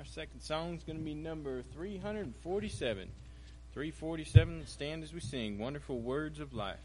second song is going to be number 347. 347, stand as we sing, Wonderful Words of Life.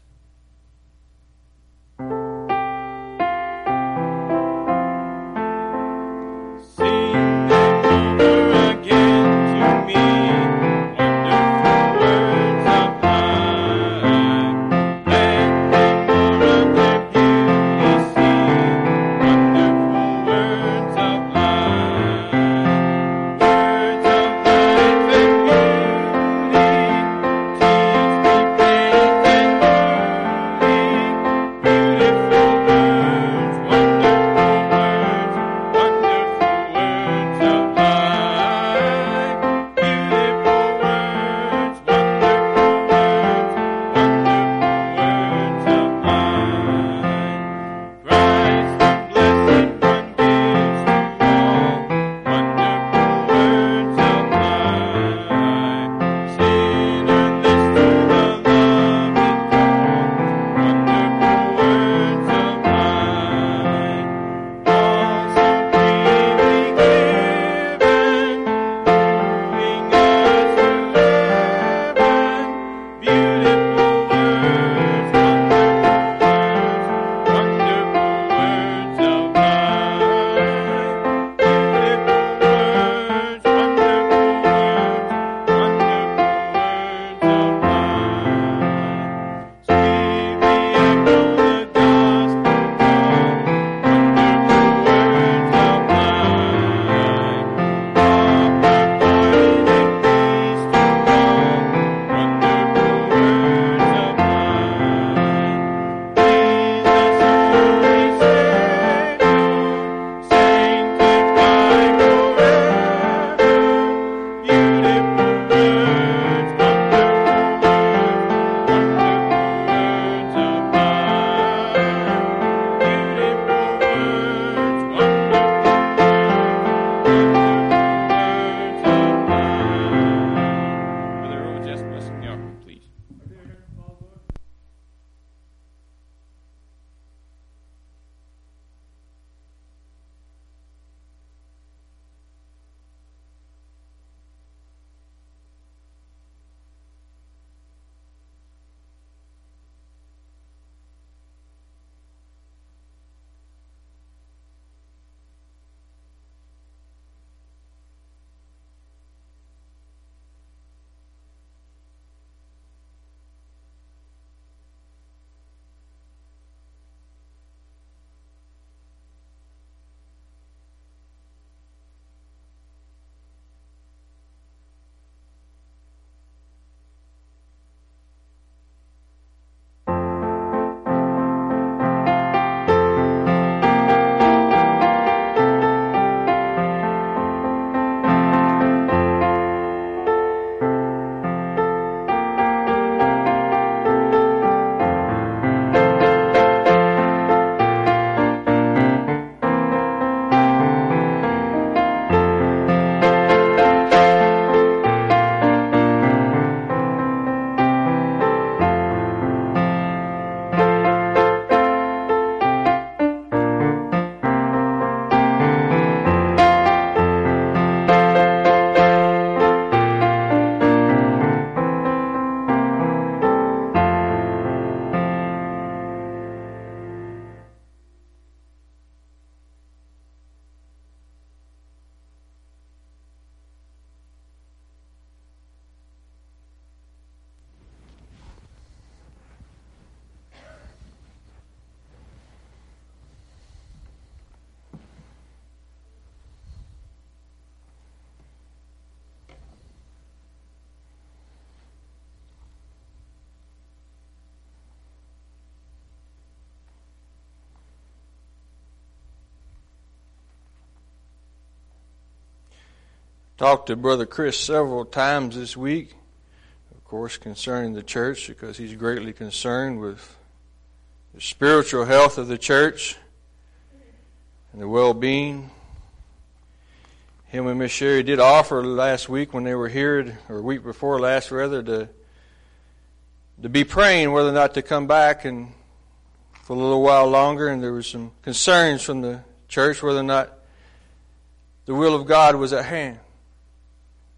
Talked to Brother Chris several times this week, of course, concerning the church, because he's greatly concerned with the spiritual health of the church and the well-being. Him and Miss Sherry did offer last week when they were here, or week before last rather, to be praying whether or not to come back and for a little while longer, and there were some concerns from the church whether or not the will of God was at hand.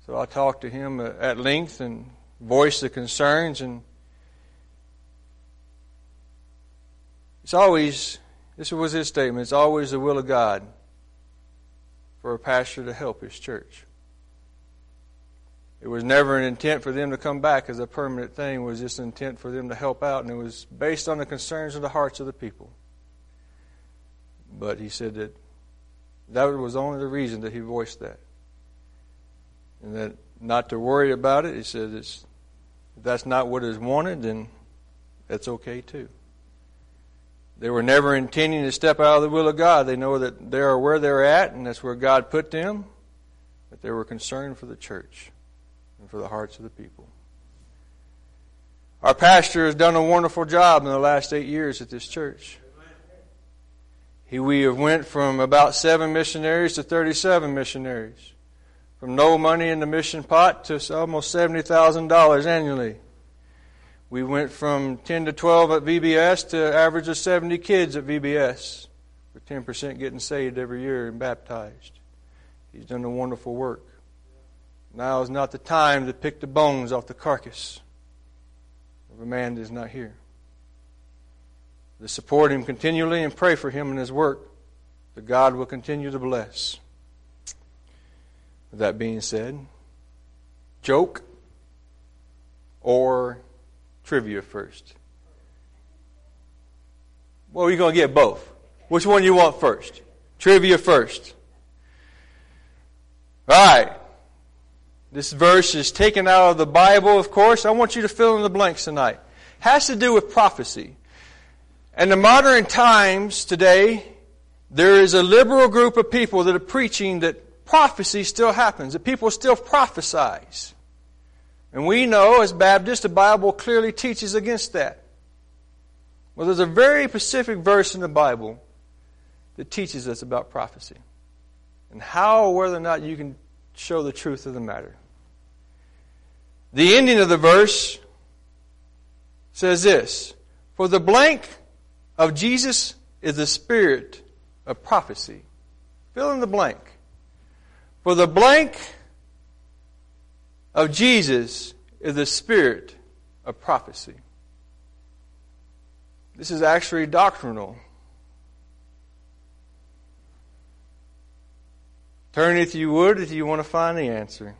So I talked to him at length and voiced the concerns, and it's always, this was his statement, it's always the will of God for a pastor to help his church. It was never an intent for them to come back as a permanent thing. It was just an intent for them to help out, and it was based on the concerns of the hearts of the people. But he said that was only the reason that he voiced that. And that not to worry about it. He said if that's not what is wanted, then that's okay too. They were never intending to step out of the will of God. They know that they are where they're at, and that's where God put them. But they were concerned for the church and for the hearts of the people. Our pastor has done a wonderful job in the last 8 years at this church. We have went from about 7 missionaries to 37 missionaries. From no money in the mission pot to almost $70,000 annually. We went from 10 to 12 at VBS to an average of 70 kids at VBS, with 10% getting saved every year and baptized. He's done a wonderful work. Now is not the time to pick the bones off the carcass of a man that is not here. To support him continually and pray for him in his work, that God will continue to bless. With that being said, joke or trivia first? Well, you're going to get both. Which one you want first? Trivia first. All right. This verse is taken out of the Bible, of course. I want you to fill in the blanks tonight. Has to do with prophecy. In the modern times today, there is a liberal group of people that are preaching that prophecy still happens, that people still prophesize. And we know, as Baptists, the Bible clearly teaches against that. Well, there's a very specific verse in the Bible that teaches us about prophecy and how or whether or not you can show the truth of the matter. The ending of the verse says this: for the blank of Jesus is the spirit of prophecy. Fill in the blank. For the blank of Jesus is the spirit of prophecy. This is actually doctrinal. Turn, if you would, if you want to find the answer.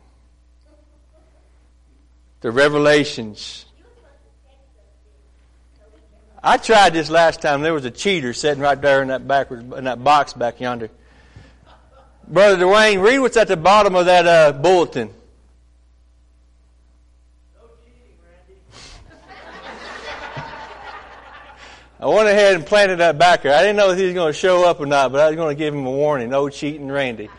The Revelations. I tried this last time. There was a cheater sitting right there in that box back yonder. Brother Dwayne, read what's at the bottom of that bulletin. No cheating, Randy. I went ahead and planted that back there. I didn't know if he was going to show up or not, but I was going to give him a warning. No cheating, Randy.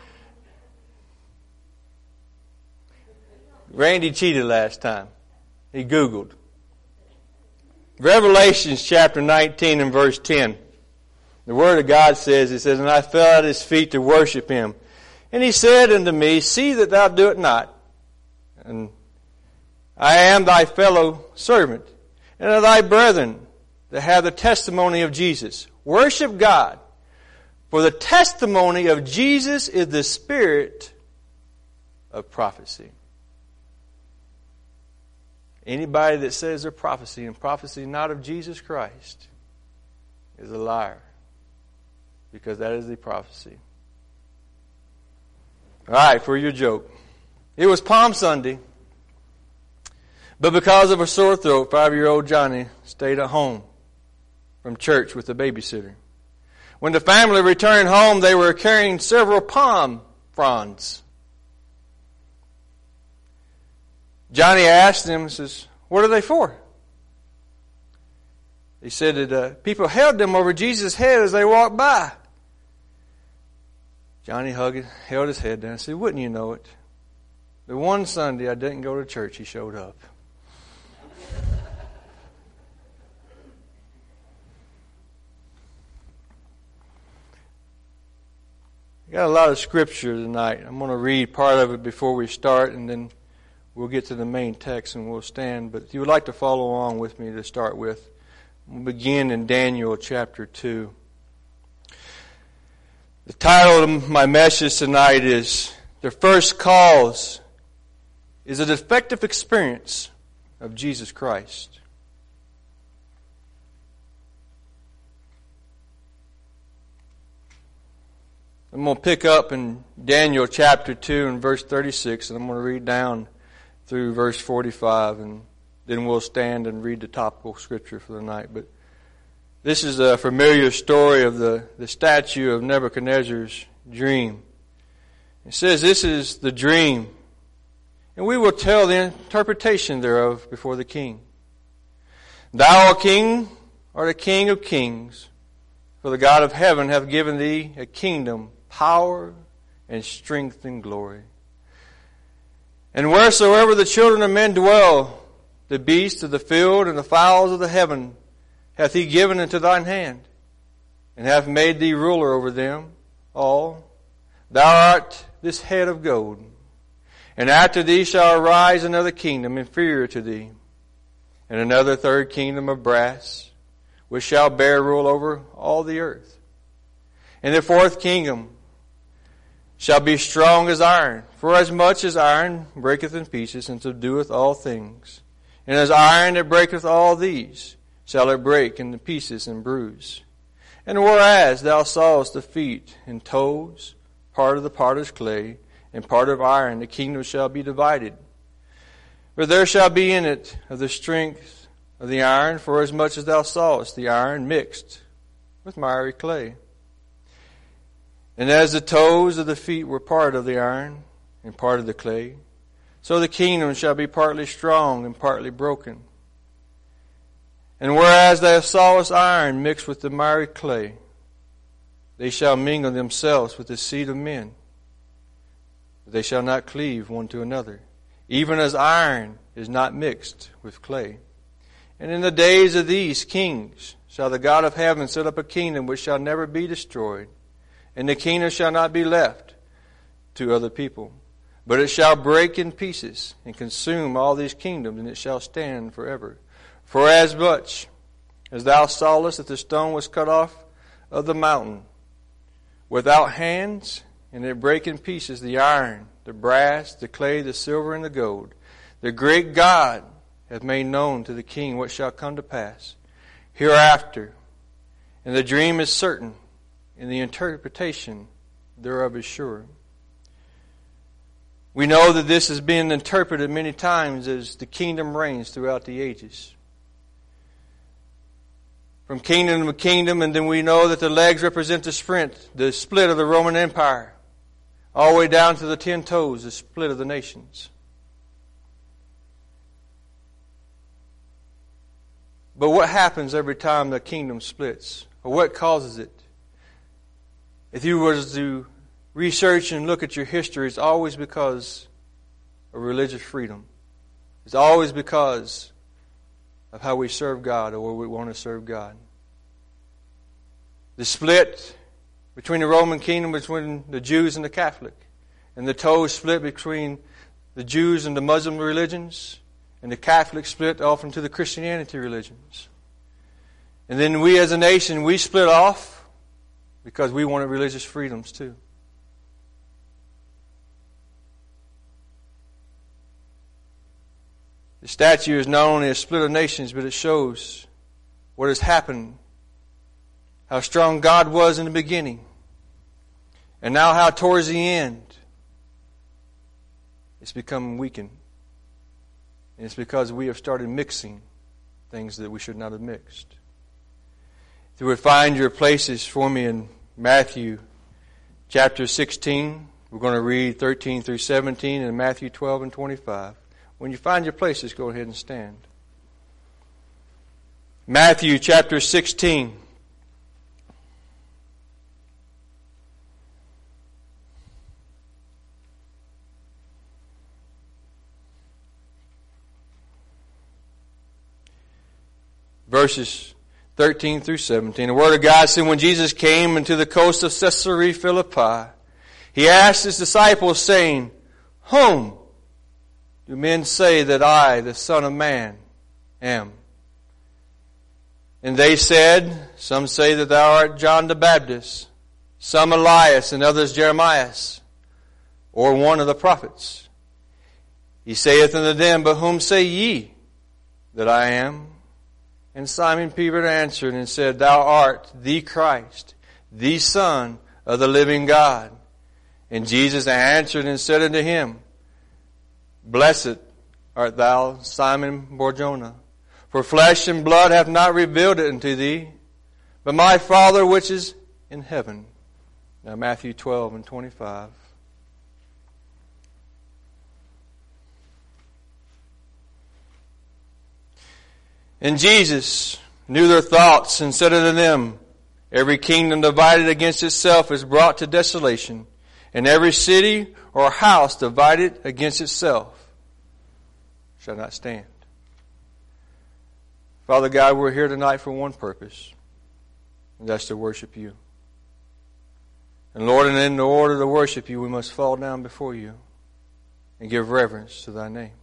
Randy cheated last time. He Googled. Revelations chapter 19 and verse 10. The Word of God says, it says, and I fell at his feet to worship him. And he said unto me, see that thou do it not. And I am thy fellow servant, and of thy brethren that have the testimony of Jesus. Worship God. For the testimony of Jesus is the spirit of prophecy. Anybody that says they're prophecy and prophecy not of Jesus Christ is a liar. Because that is the prophecy. All right, for your joke. It was Palm Sunday. But because of a sore throat, 5-year-old Johnny stayed at home from church with a babysitter. When the family returned home, they were carrying several palm fronds. Johnny asked them, says, what are they for? He said that people held them over Jesus' head as they walked by. Johnny held his head down and said, wouldn't you know it? The one Sunday I didn't go to church, he showed up. I got a lot of scripture tonight. I'm going to read part of it before we start, and then we'll get to the main text and we'll stand. But if you would like to follow along with me to start with, we'll begin in Daniel chapter 2. The title of my message tonight is The First Cause is a defective experience of Jesus Christ. I'm going to pick up in Daniel chapter 2 and verse 36, and I'm going to read down through verse 45, and then we'll stand and read the topical scripture for the night. But this is a familiar story of the statue of Nebuchadnezzar's dream. It says, "This is the dream, and we will tell the interpretation thereof before the king. Thou, O king, art a king of kings, for the God of heaven hath given thee a kingdom, power, and strength, and glory. And wheresoever the children of men dwell, the beasts of the field and the fowls of the heaven hath he given into thine hand, and hath made thee ruler over them all. Thou art this head of gold. And after thee shall arise another kingdom inferior to thee, and another third kingdom of brass, which shall bear rule over all the earth. And the fourth kingdom shall be strong as iron, for as much as iron breaketh in pieces, and subdueth all things. And as iron that breaketh all these, shall it break into pieces and bruise. And whereas thou sawest the feet and toes, part of the potter's clay, and part of iron, the kingdom shall be divided. For there shall be in it of the strength of the iron, for as much as thou sawest the iron mixed with miry clay. And as the toes of the feet were part of the iron and part of the clay, so the kingdom shall be partly strong and partly broken. And whereas thou sawest iron mixed with the miry clay, they shall mingle themselves with the seed of men, but they shall not cleave one to another, even as iron is not mixed with clay. And in the days of these kings shall the God of heaven set up a kingdom which shall never be destroyed, and the kingdom shall not be left to other people, but it shall break in pieces and consume all these kingdoms, and it shall stand forever. For as much as thou sawest that the stone was cut off of the mountain without hands, and it brake in pieces the iron, the brass, the clay, the silver, and the gold, the great God hath made known to the king what shall come to pass hereafter. And the dream is certain, and the interpretation thereof is sure." We know that this has been interpreted many times as the kingdom reigns throughout the ages. From kingdom to kingdom, and then we know that the legs represent the split of the Roman Empire, all the way down to the 10 toes, the split of the nations. But what happens every time the kingdom splits? Or what causes it? If you were to research and look at your history, it's always because of religious freedom. It's always because of how we serve God or where we want to serve God. The split between the Roman kingdom, between the Jews and the Catholic, and the toes split between the Jews and the Muslim religions, and the Catholic split off into the Christianity religions. And then we as a nation, we split off because we wanted religious freedoms too. The statue is not only a split of nations, but it shows what has happened, how strong God was in the beginning, and now how towards the end it's become weakened. And it's because we have started mixing things that we should not have mixed. If you would find your places for me in Matthew chapter 16, we're going to read 13 through 17, and Matthew 12 and 25. When you find your places, go ahead and stand. Matthew chapter 16. Verses 13 through 17. The Word of God said, when Jesus came into the coast of Caesarea Philippi, he asked his disciples, saying, Whom do men say that I, the Son of Man, am? And they said, Some say that thou art John the Baptist, some Elias, and others Jeremias, or one of the prophets. He saith unto them, But whom say ye that I am? And Simon Peter answered and said, Thou art the Christ, the Son of the living God. And Jesus answered and said unto him, Blessed art thou, Simon Bar-Jonah, for flesh and blood hath not revealed it unto thee, but my Father which is in heaven. Now Matthew 12 and 25. And Jesus knew their thoughts and said unto them, Every kingdom divided against itself is brought to desolation, and every city or house divided against itself shall not stand. Father God, we're here tonight for one purpose, and that's to worship you. And Lord, and in order to worship you, we must fall down before you and give reverence to thy name.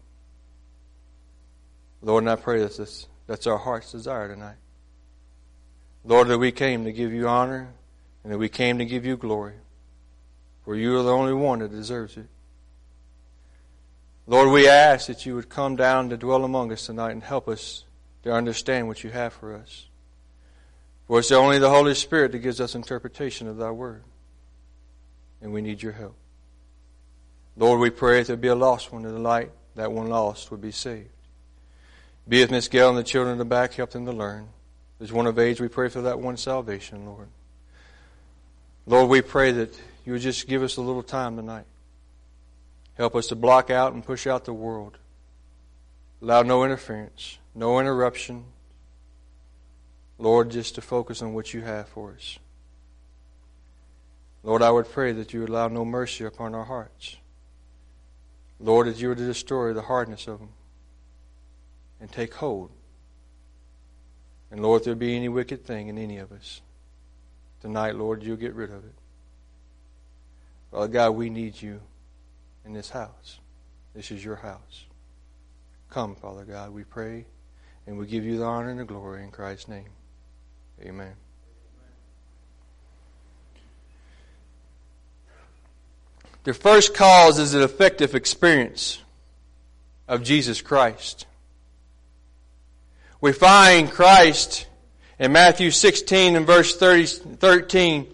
Lord, and I pray that's our heart's desire tonight. Lord, that we came to give you honor and that we came to give you glory. For you are the only one that deserves it. Lord, we ask that you would come down to dwell among us tonight and help us to understand what you have for us. For it's only the Holy Spirit that gives us interpretation of thy word. And we need your help. Lord, we pray if there be a lost one in the light, that one lost would be saved. Be with Miss Gail and the children in the back, help them to learn. If there's one of age, we pray for that one salvation, Lord. Lord, we pray that you would just give us a little time tonight. Help us to block out and push out the world. Allow no interference, no interruption. Lord, just to focus on what you have for us. Lord, I would pray that you would allow no mercy upon our hearts. Lord, that you would destroy the hardness of them and take hold. And Lord, if there be any wicked thing in any of us, tonight, Lord, you'll get rid of it. Father God, we need you in this house. This is your house. Come, Father God, we pray, and we give you the honor and the glory in Christ's name. Amen. The first cause is an effective experience of Jesus Christ. We find Christ in Matthew 16 and verse 13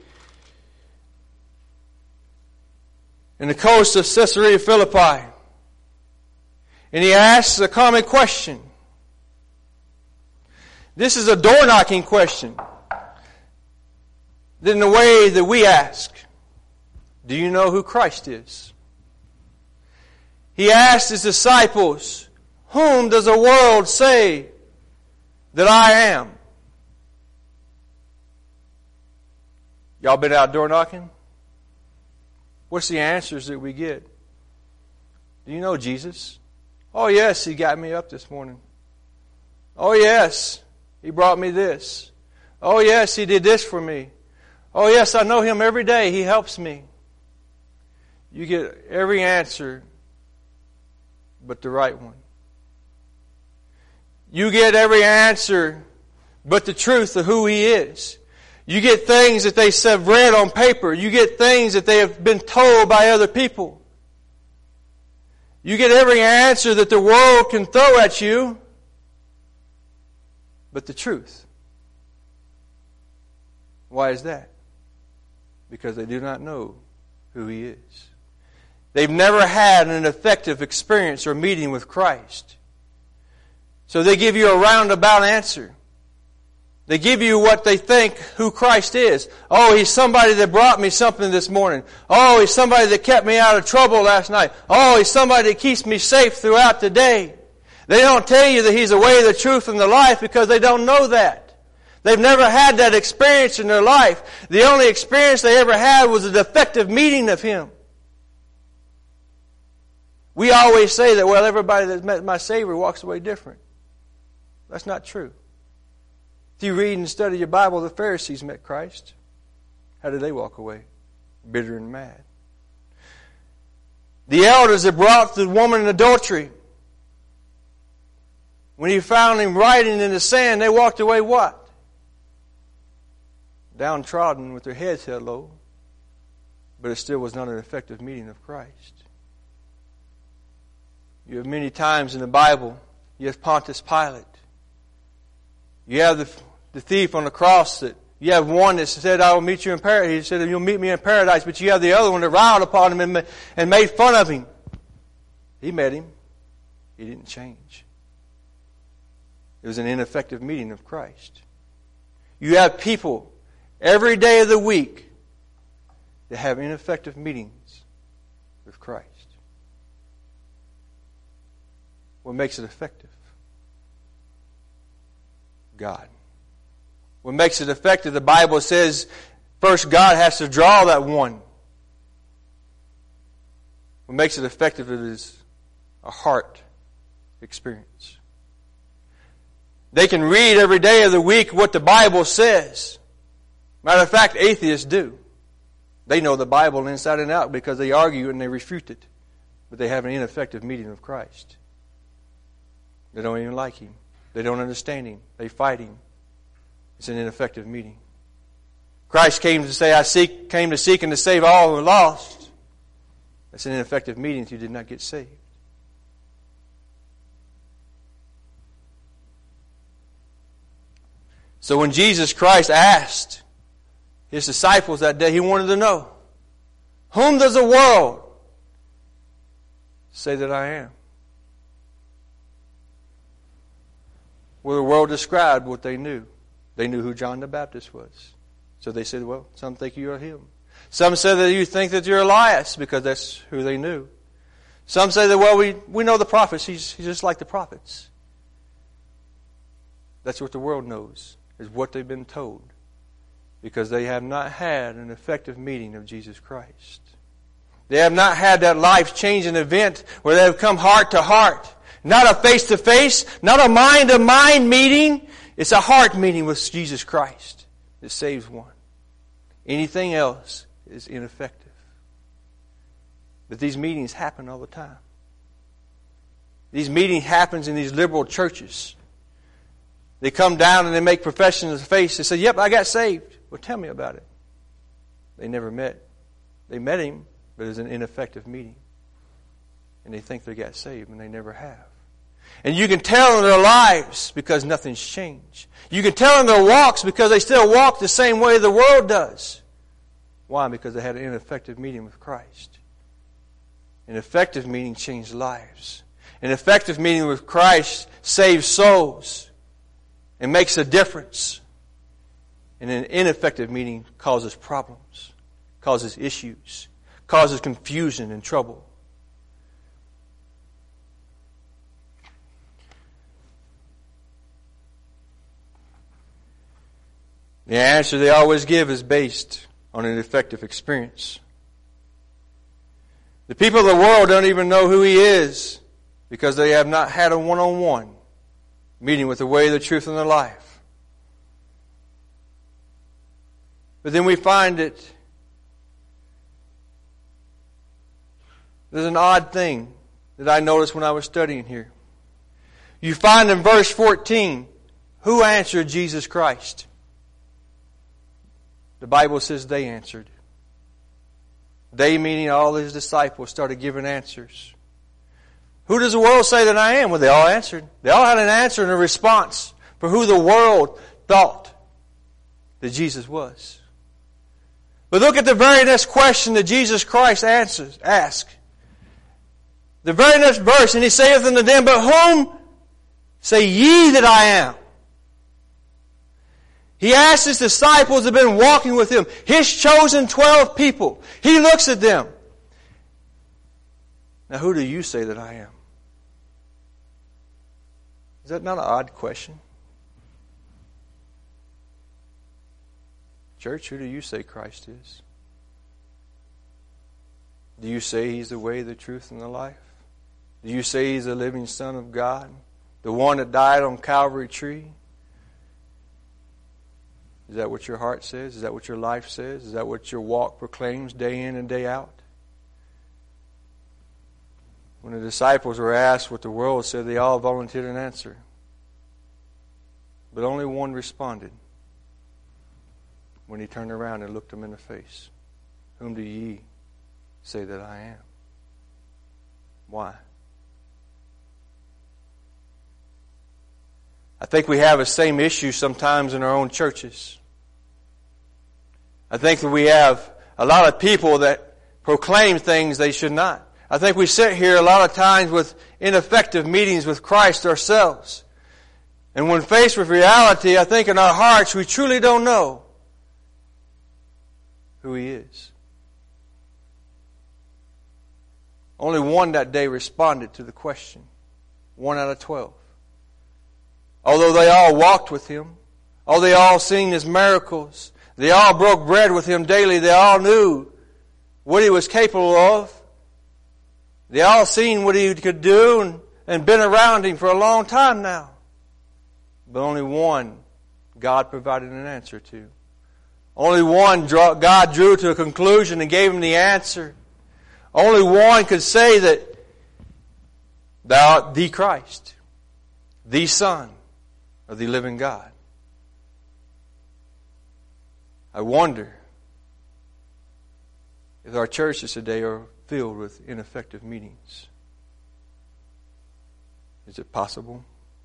in the coast of Caesarea Philippi. And he asks a common question. This is a door-knocking question. In the way that we ask, do you know who Christ is? He asked his disciples, whom does the world say that I am? Y'all been out door knocking? What's the answers that we get? Do you know Jesus? Oh yes, he got me up this morning. Oh yes, he brought me this. Oh yes, he did this for me. Oh yes, I know him every day. He helps me. You get every answer but the right one. You get every answer but the truth of who he is. You get things that they have read on paper. You get things that they have been told by other people. You get every answer that the world can throw at you but the truth. Why is that? Because they do not know who he is. They've never had an effective experience or meeting with Christ. So they give you a roundabout answer. They give you what they think who Christ is. Oh, he's somebody that brought me something this morning. Oh, he's somebody that kept me out of trouble last night. Oh, he's somebody that keeps me safe throughout the day. They don't tell you that he's the way, the truth, and the life because they don't know that. They've never had that experience in their life. The only experience they ever had was a defective meeting of him. We always say that, well, everybody that's met my Savior walks away different. That's not true. If you read and study your Bible, the Pharisees met Christ. How did they walk away? Bitter and mad. The elders that brought the woman in adultery, when he found him writing in the sand, they walked away what? Downtrodden with their heads held low. But it still was not an effective meeting of Christ. You have many times in the Bible, you have Pontius Pilate. You have the thief on the cross. That you have one that said, I will meet you in paradise. He said, you'll meet me in paradise. But you have the other one that riled upon him and made fun of him. He met him. He didn't change. It was an ineffective meeting of Christ. You have people every day of the week that have ineffective meetings with Christ. What makes it effective? God. What makes it effective, the Bible says, first God has to draw that one. What makes it effective is a heart experience. They can read every day of the week what the Bible says. Matter of fact, atheists do. They know the Bible inside and out because they argue and they refute it. But they have an ineffective meeting of Christ. They don't even like Him. They don't understand Him. They fight Him. It's an ineffective meeting. Christ came to say, came to seek and to save all who are lost. That's an ineffective meeting if you did not get saved. So when Jesus Christ asked His disciples that day, He wanted to know, whom does the world say that I am? Well, the world described what they knew. They knew who John the Baptist was. So they said, well, some think you are him. Some say that you think that you're Elias, because that's who they knew. Some say that, well, we know the prophets. He's just like the prophets. That's what the world knows, is what they've been told, because they have not had an effective meeting of Jesus Christ. They have not had that life-changing event where they have come heart to heart. Not a face-to-face, not a mind-to-mind meeting. It's a heart meeting with Jesus Christ that saves one. Anything else is ineffective. But these meetings happen all the time. These meetings happen in these liberal churches. They come down and they make professions of faith. They say, yep, I got saved. Well, tell me about it. They never met. They met Him, but it was an ineffective meeting. And they think they got saved, and they never have. And you can tell in their lives because nothing's changed. You can tell in their walks because they still walk the same way the world does. Why? Because they had an ineffective meeting with Christ. An effective meeting changed lives. An effective meeting with Christ saves souls and makes a difference. And an ineffective meeting causes problems, causes issues, causes confusion and trouble. The answer they always give is based on an effective experience. The people of the world don't even know who He is because they have not had a one-on-one meeting with the way, the truth, and the life. But then we find that there's an odd thing that I noticed when I was studying here. You find in verse 14, who answered Jesus Christ? The Bible says they answered. They, meaning all His disciples, started giving answers. Who does the world say that I am? Well, they all answered. They all had an answer and a response for who the world thought that Jesus was. But look at the very next question that Jesus Christ asked. The very next verse, and He saith unto them, but whom say ye that I am? He asked His disciples that have been walking with Him, His chosen 12 people. He looks at them. Now, who do you say that I am? Is that not an odd question? Church, who do you say Christ is? Do you say He's the way, the truth, and the life? Do you say He's the living Son of God? The one that died on Calvary tree? Is that what your heart says? Is that what your life says? Is that what your walk proclaims day in and day out? When the disciples were asked what the world said, they all volunteered an answer. But only one responded when He turned around and looked them in the face. Whom do ye say that I am? Why? I think we have the same issue sometimes in our own churches. I think that we have a lot of people that proclaim things they should not. I think we sit here a lot of times with ineffective meetings with Christ ourselves. And when faced with reality, I think in our hearts we truly don't know who He is. Only one that day responded to the question. 1 out of 12. Although they all walked with Him, although they all seen His miracles, they all broke bread with Him daily, they all knew what He was capable of. They all seen what He could do and been around Him for a long time now. But only one God provided an answer to. Only one God drew to a conclusion and gave him the answer. Only one could say that Thou art the Christ, the Son of the living God. I wonder if our churches today are filled with ineffective meetings. Is it possible?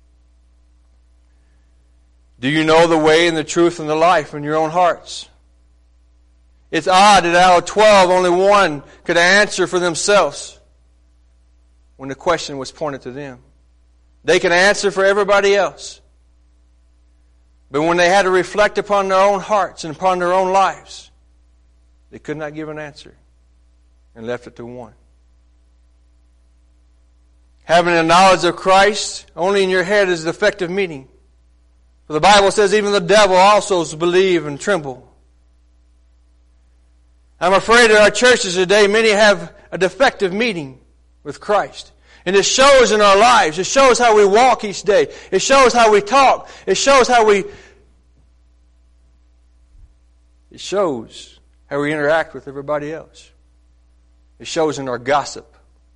Do you know the way and the truth and the life in your own hearts? It's odd that out of 12, only one could answer for themselves when the question was pointed to them. They could answer for everybody else. But when they had to reflect upon their own hearts and upon their own lives, they could not give an answer and left it to one. Having a knowledge of Christ only in your head is an effective meeting. For the Bible says even the devil also believe and tremble. I'm afraid that our churches today, many have a defective meeting with Christ. And it shows in our lives. It shows how we walk each day. It shows how we talk. It shows how we interact with everybody else. It shows in our gossip.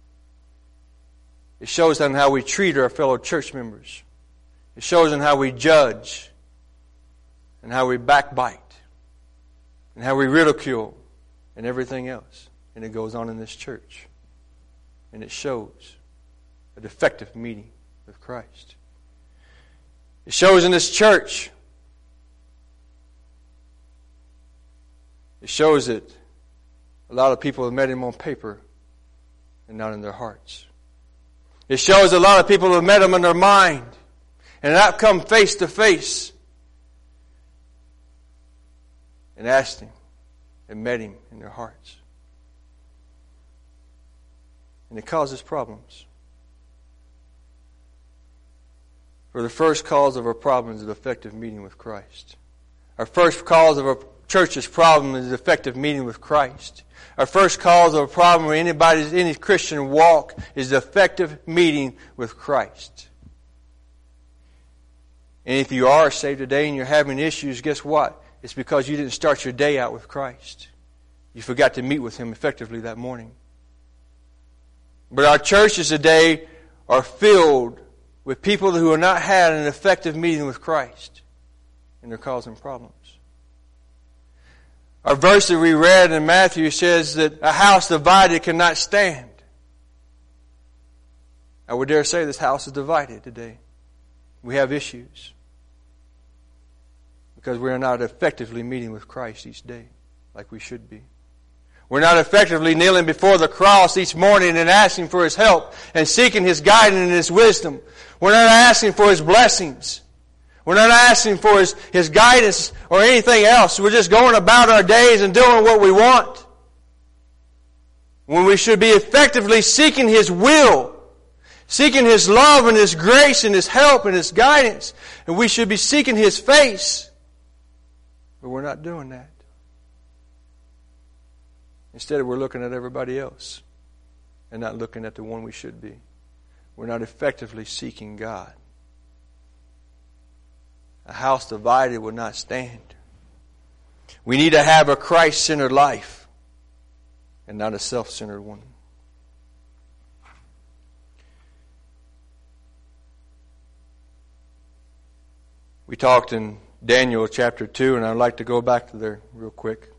It shows in how we treat our fellow church members. It shows in how we judge and how we backbite and how we ridicule and everything else. And it goes on in this church. And it shows a defective meeting with Christ. It shows in this church. It shows that a lot of people have met Him on paper and not in their hearts. It shows a lot of people have met Him in their mind and not come face to face and asked Him and met Him in their hearts. And it causes problems. For the first cause of our problem is a defective meeting with Christ. Our first cause of our church's problem is a defective meeting with Christ. Our first cause of a problem in any Christian walk is the effective meeting with Christ. And if you are saved today and you're having issues, guess what? It's because you didn't start your day out with Christ. You forgot to meet with Him effectively that morning. But our churches today are filled with people who have not had an effective meeting with Christ. And they're causing problems. Our verse that we read in Matthew says that a house divided cannot stand. I would dare say this house is divided today. We have issues. Because we are not effectively meeting with Christ each day like we should be. We're not effectively kneeling before the cross each morning and asking for His help and seeking His guidance and His wisdom. We're not asking for His blessings. We're not asking for His guidance or anything else. We're just going about our days and doing what we want. When we should be effectively seeking His will, seeking His love and His grace and His help and His guidance. And we should be seeking His face. But we're not doing that. Instead, we're looking at everybody else and not looking at the one we should be. We're not effectively seeking God. A house divided will not stand. We need to have a Christ-centered life and not a self-centered one. We talked in Daniel chapter 2, and I'd like to go back to there real quick.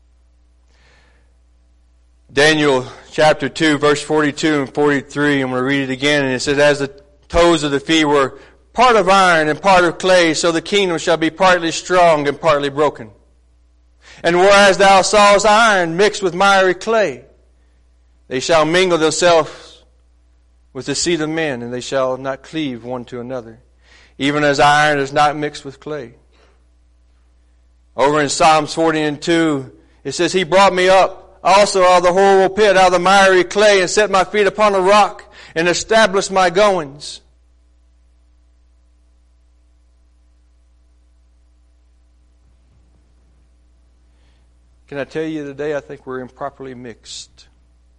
Daniel chapter 2, verse 42 and 43, I'm going to read it again, and it says, as the toes of the feet were part of iron and part of clay, so the kingdom shall be partly strong and partly broken. And whereas thou sawest iron mixed with miry clay, they shall mingle themselves with the seed of men, and they shall not cleave one to another, even as iron is not mixed with clay. Over in Psalms 40:2, it says, He brought me up also out of the horrible pit, out of the miry clay, and set my feet upon a rock, and established my goings. Can I tell you today, I think we're improperly mixed.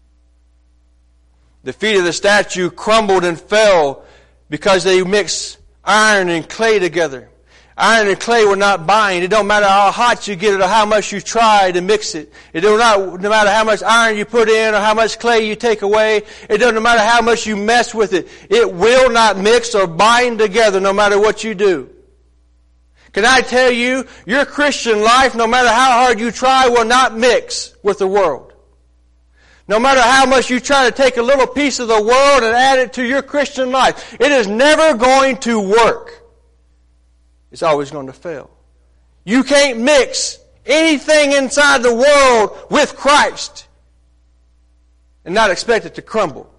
The feet of the statue crumbled and fell because they mixed iron and clay together. Iron and clay will not bind. It don't matter how hot you get it or how much you try to mix it. It don't no matter how much iron you put in or how much clay you take away. It doesn't matter how much you mess with it. It will not mix or bind together no matter what you do. Can I tell you, your Christian life, no matter how hard you try, will not mix with the world. No matter how much you try to take a little piece of the world and add it to your Christian life, it is never going to work. It's always going to fail. You can't mix anything inside the world with Christ and not expect it to crumble.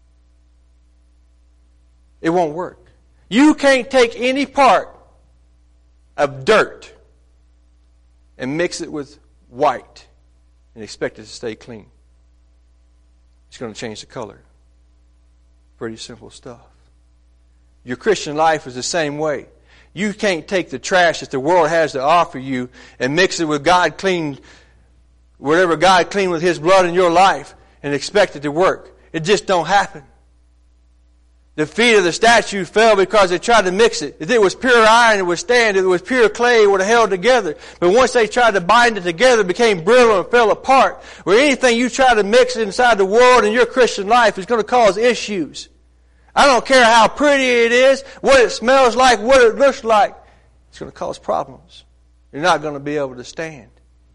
It won't work. You can't take any part of dirt and mix it with white and expect it to stay clean. It's going to change the color. Pretty simple stuff. Your Christian life is the same way. You can't take the trash that the world has to offer you and mix it with God clean, whatever God cleaned with His blood in your life and expect it to work. It just don't happen. The feet of the statue fell because they tried to mix it. If it was pure iron, it would stand. If it was pure clay, it would have held together. But once they tried to bind it together, it became brittle and fell apart. Where anything you try to mix inside the world in your Christian life is going to cause issues. I don't care how pretty it is, what it smells like, what it looks like. It's going to cause problems. You're not going to be able to stand.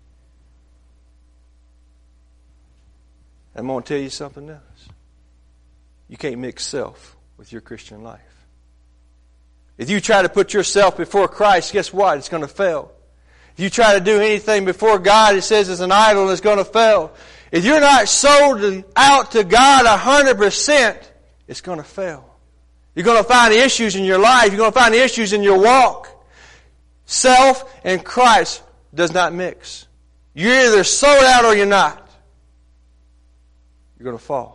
I'm going to tell you something else. You can't mix self with your Christian life. If you try to put yourself before Christ, guess what? It's going to fail. If you try to do anything before God, it says it's an idol and it's going to fail. If you're not sold out to God 100%, it's going to fail. You're going to find issues in your life. You're going to find issues in your walk. Self and Christ does not mix. You're either sold out or you're not. You're going to fall.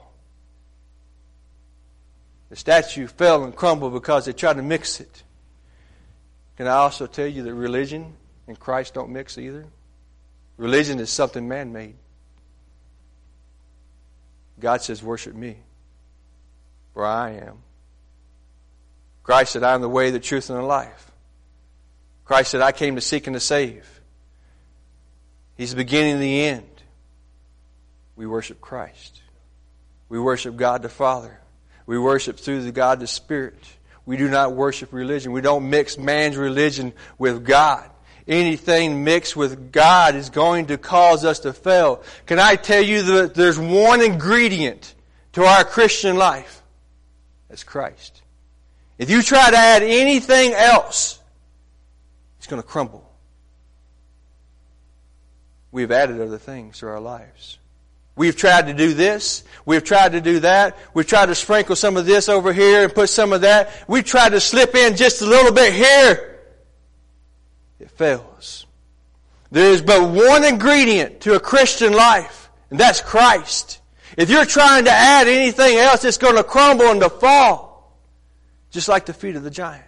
The statue fell and crumbled because they tried to mix it. Can I also tell you that religion and Christ don't mix either? Religion is something man-made. God says, worship me, for I am. Christ said, I am the way, the truth, and the life. Christ said, I came to seek and to save. He's the beginning and the end. We worship Christ. We worship God the Father. We worship through the God the Spirit. We do not worship religion. We don't mix man's religion with God. Anything mixed with God is going to cause us to fail. Can I tell you that there's one ingredient to our Christian life? That's Christ. If you try to add anything else, it's going to crumble. We've added other things to our lives. We've tried to do this. We've tried to do that. We've tried to sprinkle some of this over here and put some of that. We've tried to slip in just a little bit here. It fails. There is but one ingredient to a Christian life, and that's Christ. If you're trying to add anything else, it's going to crumble and to fall, just like the feet of the giant.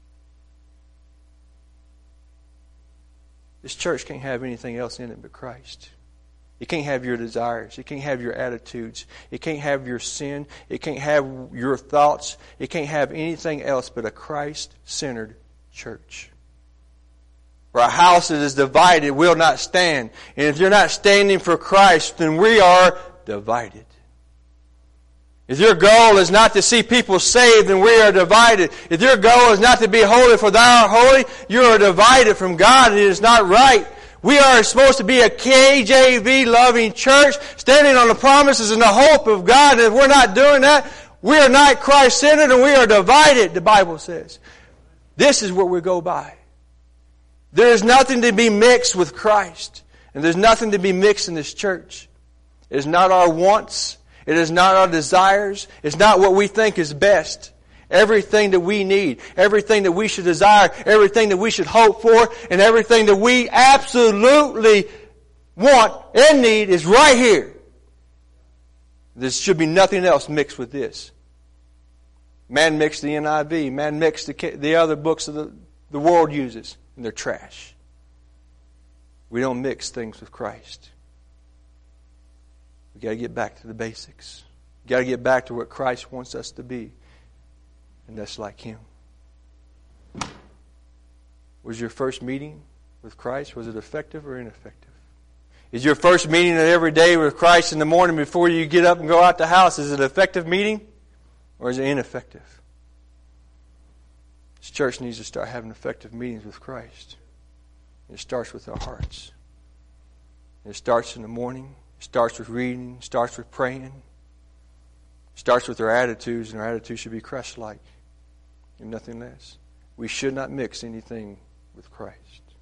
This church can't have anything else in it but Christ. It can't have your desires. It can't have your attitudes. It can't have your sin. It can't have your thoughts. It can't have anything else but a Christ-centered church. For a house that is divided will not stand. And if you're not standing for Christ, then we are divided. If your goal is not to see people saved, then we are divided. If your goal is not to be holy, for thou art holy, you are divided from God, and it is not right. We are supposed to be a KJV-loving church, standing on the promises and the hope of God. And if we're not doing that, we are not Christ-centered and we are divided, the Bible says. This is what we go by. There is nothing to be mixed with Christ. And there's nothing to be mixed in this church. It is not our wants. It is not our desires. It's not what we think is best. Everything that we need, everything that we should desire, everything that we should hope for, and everything that we absolutely want and need is right here. There should be nothing else mixed with this. Man mixed the NIV. Man mixed the other books of the world uses, and they're trash. We don't mix things with Christ. We've got to get back to the basics. We've got to get back to what Christ wants us to be. And that's like Him. Was your first meeting with Christ, was it effective or ineffective? Is your first meeting every day with Christ in the morning before you get up and go out the house, is it an effective meeting or is it ineffective? This church needs to start having effective meetings with Christ. It starts with our hearts. It starts in the morning. It starts with reading. It starts with praying. It starts with our attitudes, and our attitudes should be Christ-like and nothing less. We should not mix anything with Christ.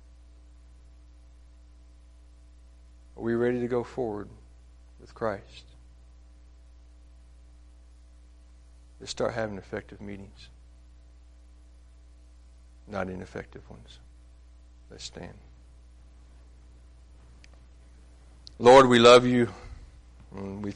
Are we ready to go forward with Christ? Let's start having effective meetings, not ineffective ones. Let's stand. Lord, we love you. And we